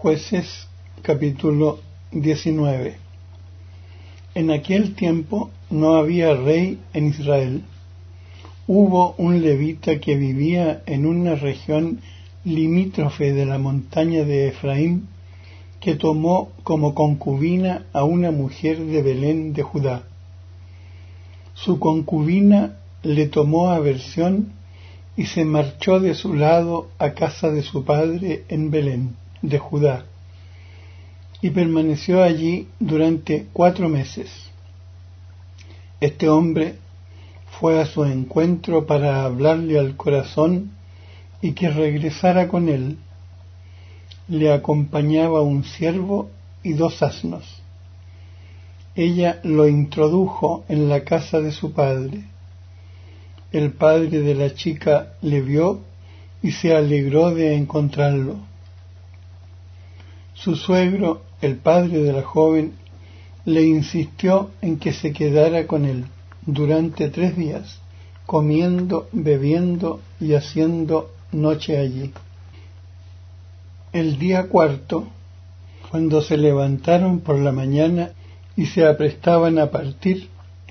Jueces capítulo 19. En aquel tiempo no había rey en Israel. Hubo un levita que vivía en una región limítrofe de la montaña de Efraín, que tomó como concubina a una mujer de Belén de Judá. Su concubina le tomó aversión y se marchó de su lado a casa de su padre en Belén de Judá, y permaneció allí durante 4 meses. Este hombre fue a su encuentro para hablarle al corazón y que regresara con él. Le acompañaba un siervo y 2 asnos. Ella lo introdujo en la casa de su padre. El padre de la chica le vio y se alegró de encontrarlo. Su suegro, el padre de la joven, le insistió en que se quedara con él durante 3 días, comiendo, bebiendo y haciendo noche allí. El día 4, cuando se levantaron por la mañana y se aprestaban a partir,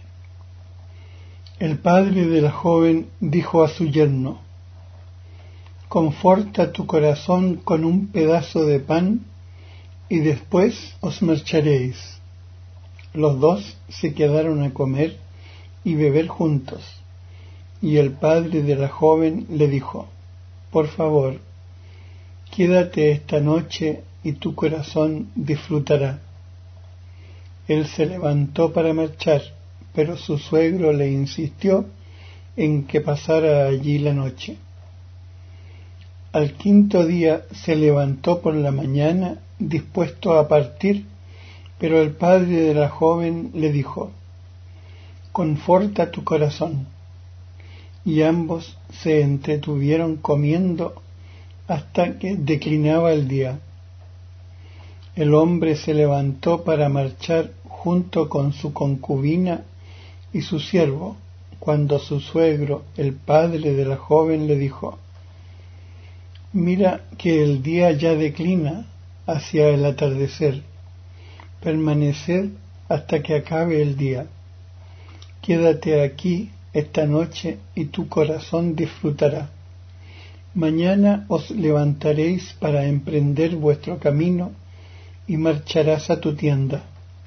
el padre de la joven dijo a su yerno: «Conforta tu corazón con un pedazo de pan y después os marcharéis». Los 2 se quedaron a comer y beber juntos, y el padre de la joven le dijo: «Por favor, quédate esta noche y tu corazón disfrutará». Él se levantó para marchar, pero su suegro le insistió en que pasara allí la noche. Al 5.º día se levantó por la mañana dispuesto a partir, pero el padre de la joven le dijo: «Conforta tu corazón». Y ambos se entretuvieron comiendo hasta que declinaba el día. El hombre se levantó para marchar junto con su concubina y su siervo, cuando su suegro, el padre de la joven, le dijo: «Mira que el día ya declina hacia el atardecer. Permaneced hasta que acabe el día. Quédate aquí esta noche y tu corazón disfrutará. Mañana os levantaréis para emprender vuestro camino y marcharás a tu tienda».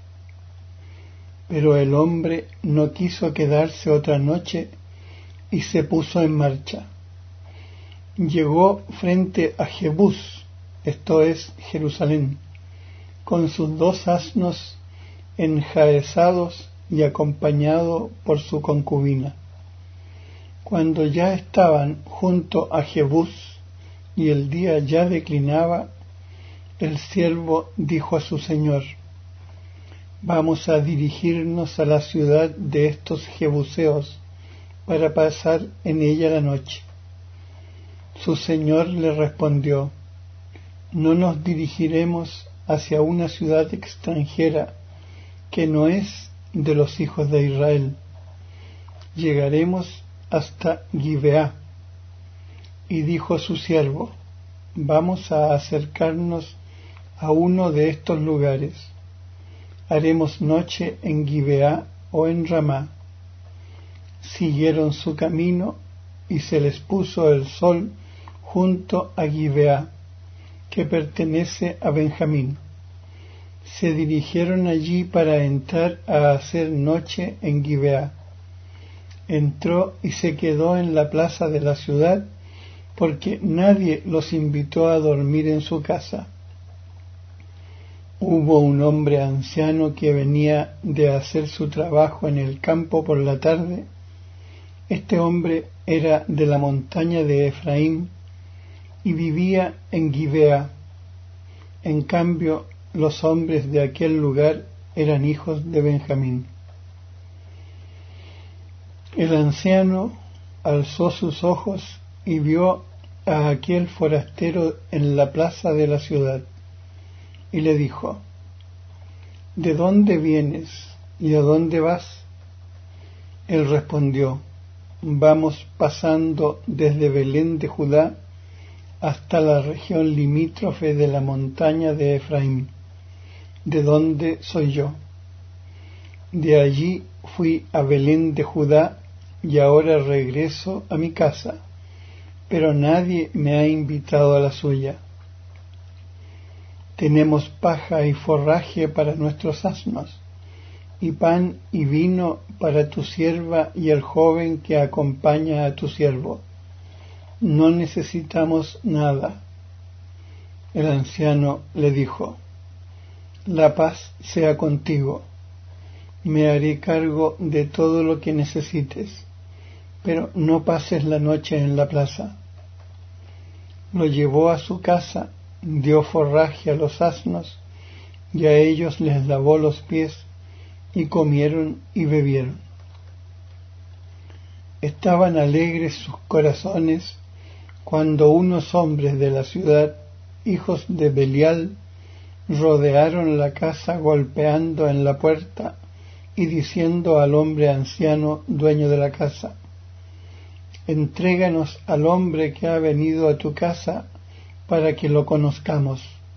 Pero el hombre no quiso quedarse otra noche y se puso en marcha. Llegó frente a Jebús, esto es Jerusalén, con sus 2 asnos enjaezados y acompañado por su concubina. Cuando ya estaban junto a Jebús y el día ya declinaba, el siervo dijo a su señor: «Vamos a dirigirnos a la ciudad de estos jebuseos para pasar en ella la noche». Su señor le respondió: «No nos dirigiremos hacia una ciudad extranjera que no es de los hijos de Israel. Llegaremos hasta Gibeá». Y dijo su siervo: «Vamos a acercarnos a uno de estos lugares. Haremos noche en Gibeá o en Ramá». Siguieron su camino y se les puso el sol junto a Gibeá, que pertenece a Benjamín. Se dirigieron allí para entrar a hacer noche en Gibeá. Entró y se quedó en la plaza de la ciudad, porque nadie los invitó a dormir en su casa. Hubo un hombre anciano que venía de hacer su trabajo en el campo por la tarde. Este hombre era de la montaña de Efraín y vivía en Gibeá. En cambio, los hombres de aquel lugar eran hijos de Benjamín. El anciano alzó sus ojos y vio a aquel forastero en la plaza de la ciudad, y le dijo: «¿De dónde vienes y a dónde vas?». Él respondió: «Vamos pasando desde Belén de Judá hasta la región limítrofe de la montaña de Efraín, de donde soy yo. De allí fui a Belén de Judá y ahora regreso a mi casa, pero nadie me ha invitado a la suya. Tenemos paja y forraje para nuestros asnos, y pan y vino para tu sierva y el joven que acompaña a tu siervo. No necesitamos nada. El anciano le dijo: La paz sea contigo. Me haré cargo de todo lo que necesites, pero no pases la noche en la plaza. Lo llevó a su casa, dio forraje a los asnos, y a ellos les lavó los pies, y comieron y bebieron. Estaban alegres sus corazones cuando unos hombres de la ciudad, hijos de Belial, rodearon la casa golpeando en la puerta y diciendo al hombre anciano, dueño de la casa: Entréganos al hombre que ha venido a tu casa para que lo conozcamos.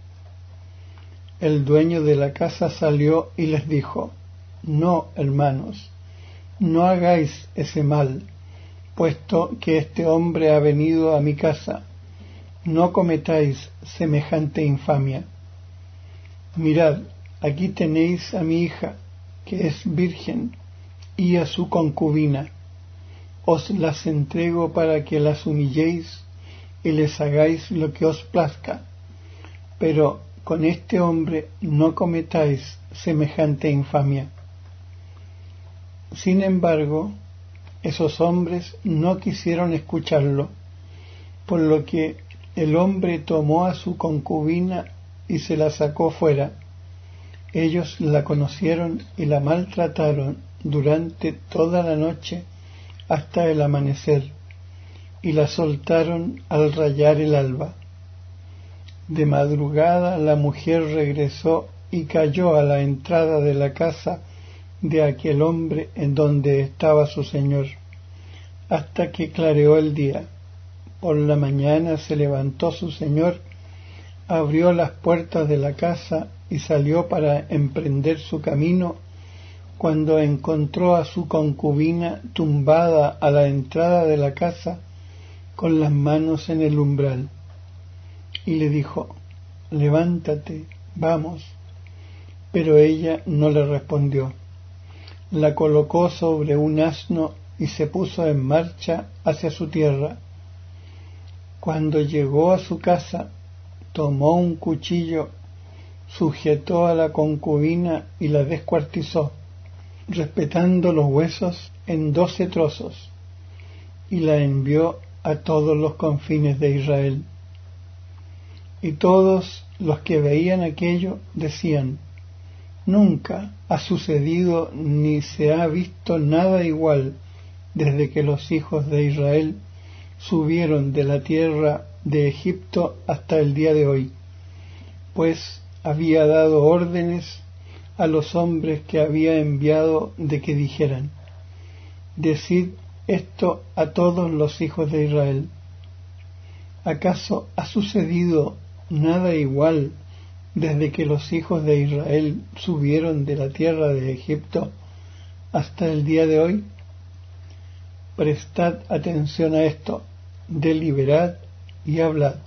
El dueño de la casa salió y les dijo: No, hermanos, no hagáis ese mal, puesto que este hombre ha venido a mi casa. No cometáis semejante infamia. Mirad, aquí tenéis a mi hija, que es virgen, y a su concubina. Os las entrego para que las humilléis y les hagáis lo que os plazca, pero con este hombre no cometáis semejante infamia. Sin embargo, esos hombres no quisieron escucharlo, por lo que el hombre tomó a su concubina y se la sacó fuera. Ellos la conocieron y la maltrataron durante toda la noche hasta el amanecer, y la soltaron al rayar el alba. De madrugada la mujer regresó y cayó a la entrada de la casa de aquel hombre en donde estaba su señor, hasta que clareó el día. Por la mañana se levantó su señor, abrió las puertas de la casa y salió para emprender su camino, cuando encontró a su concubina tumbada a la entrada de la casa con las manos en el umbral, y le dijo: Levántate, vamos. Pero ella no le respondió. La colocó sobre un asno y se puso en marcha hacia su tierra. Cuando llegó a su casa, tomó un cuchillo, sujetó a la concubina y la descuartizó, respetando los huesos en 12 trozos, y la envió a todos los confines de Israel. Y todos los que veían aquello decían: Nunca ha sucedido ni se ha visto nada igual desde que los hijos de Israel subieron de la tierra de Egipto hasta el día de hoy, pues había dado órdenes a los hombres que había enviado de que dijeran: Decid esto a todos los hijos de Israel. ¿Acaso ha sucedido nada igual desde que los hijos de Israel subieron de la tierra de Egipto hasta el día de hoy? Prestad atención a esto, deliberad y hablad.